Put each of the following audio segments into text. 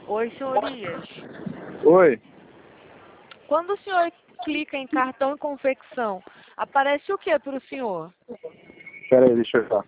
Oi, senhorias. Oi. Quando o senhor clica em cartão e confecção, aparece o que para o senhor? Pera aí, deixa eu ver.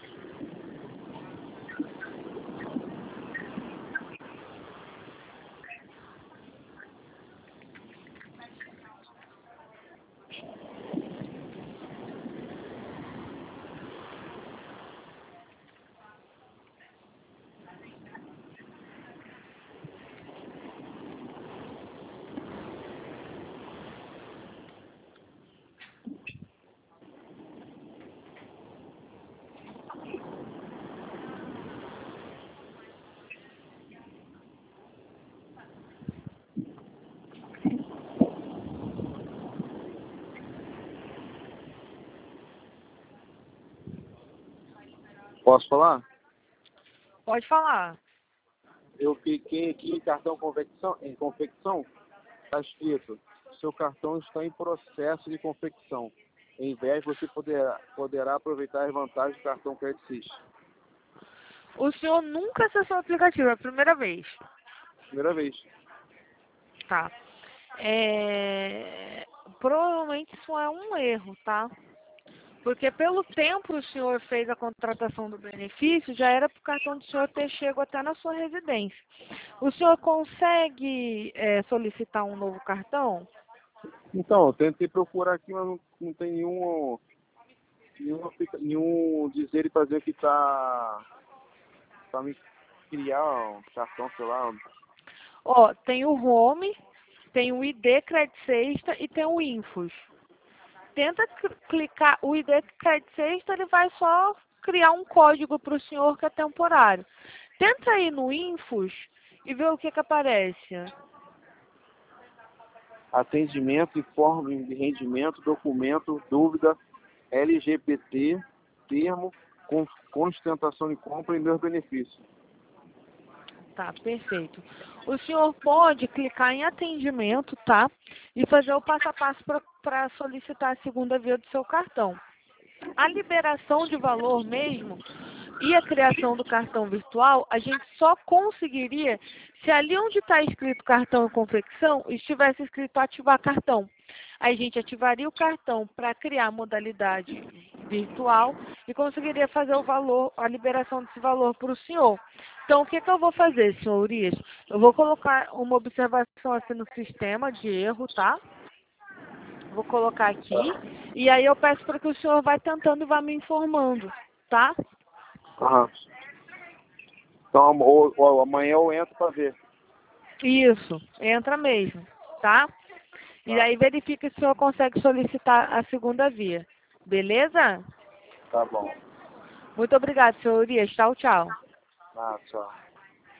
Posso falar? Pode falar. Eu cliquei aqui em cartão confecção, está escrito: seu cartão está em processo de confecção. Em breve você poderá aproveitar as vantagens do cartão Credit. O senhor nunca acessou o aplicativo, é a primeira vez. Primeira vez. Tá. Provavelmente isso é um erro, tá? Porque pelo tempo o senhor fez a contratação do benefício, já era para o cartão do senhor ter chego até na sua residência. O senhor consegue solicitar um novo cartão? Então, eu tentei procurar aqui, mas não tem nenhum dizer e fazer que tá para me criar um cartão, sei lá. Ó, tem o Home, tem o ID Credit Sexta e tem o Infos. Tenta clicar o ID Credit Sexta, ele vai só criar um código para o senhor que é temporário. Tenta ir no Infos e ver o que aparece. Atendimento, informe de rendimento, documento, dúvida, LGBT, termo, sustentação de compra e meus benefícios. Tá, perfeito. O senhor pode clicar em atendimento, tá? E fazer o passo a passo para solicitar a segunda via do seu cartão. A liberação de valor mesmo e a criação do cartão virtual, a gente só conseguiria se ali onde está escrito cartão e confecção, estivesse escrito ativar cartão. Aí a gente ativaria o cartão para criar a modalidade virtual e conseguiria fazer a liberação desse valor para o senhor. Então, o que eu vou fazer, senhor Urias? Eu vou colocar uma observação assim no sistema de erro, tá? Vou colocar aqui. E aí eu peço para que o senhor vá tentando e vá me informando, tá? Aham. Então, ou amanhã eu entro para ver. Isso, entra mesmo, tá? E aí verifica se o senhor consegue solicitar a segunda via. Beleza? Tá bom. Muito obrigada, senhor Urias. Tchau, tchau. Ah, tchau.